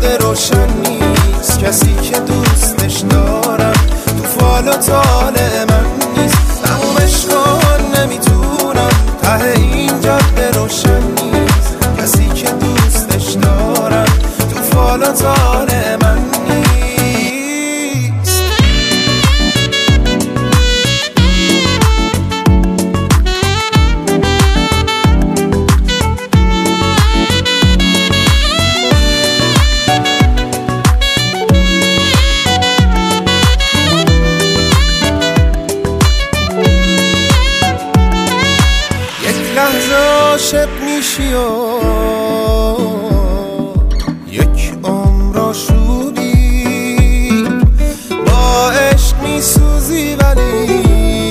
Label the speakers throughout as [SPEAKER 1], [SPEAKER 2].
[SPEAKER 1] جاده روشن نیست، کسی که دوستش دارم تو فال و طالع من نیست. تمومش کن نمیتونم، ته این جاده روشن نیست، کسی که دوستش دارم تو فال و طالع من نیست. عاشق میشی و یک عمر آشوبی، با عشق میسوزی ولی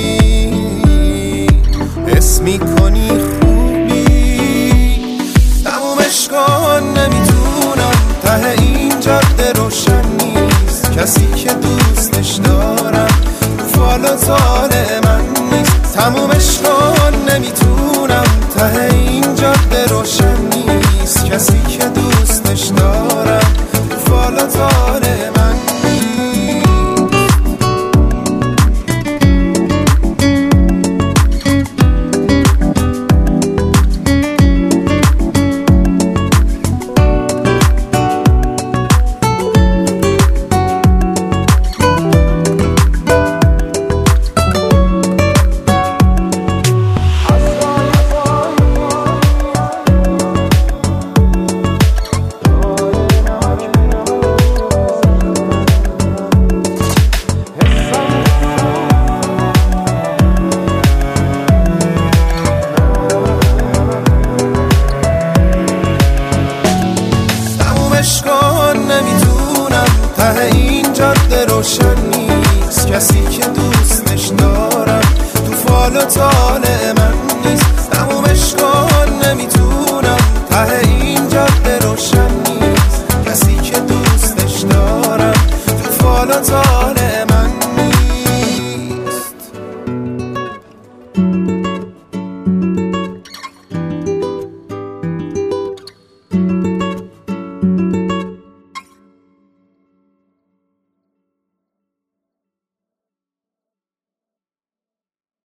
[SPEAKER 1] حس میکنی خوبی. تمومش کن نمیتونم، ته این جاده روشن نیست، کسی که دوستش دارم تو فال و طالع من نیست. تمومش کن نمیتونم، ته این جاده روشن نیست، کسی که دوستش دارم تو فال و طالع من نیست. نمیتونم، ته این جاده روشن نیست، کسی که دوستش دارم تو فال و طالع من نیست. تمومش کن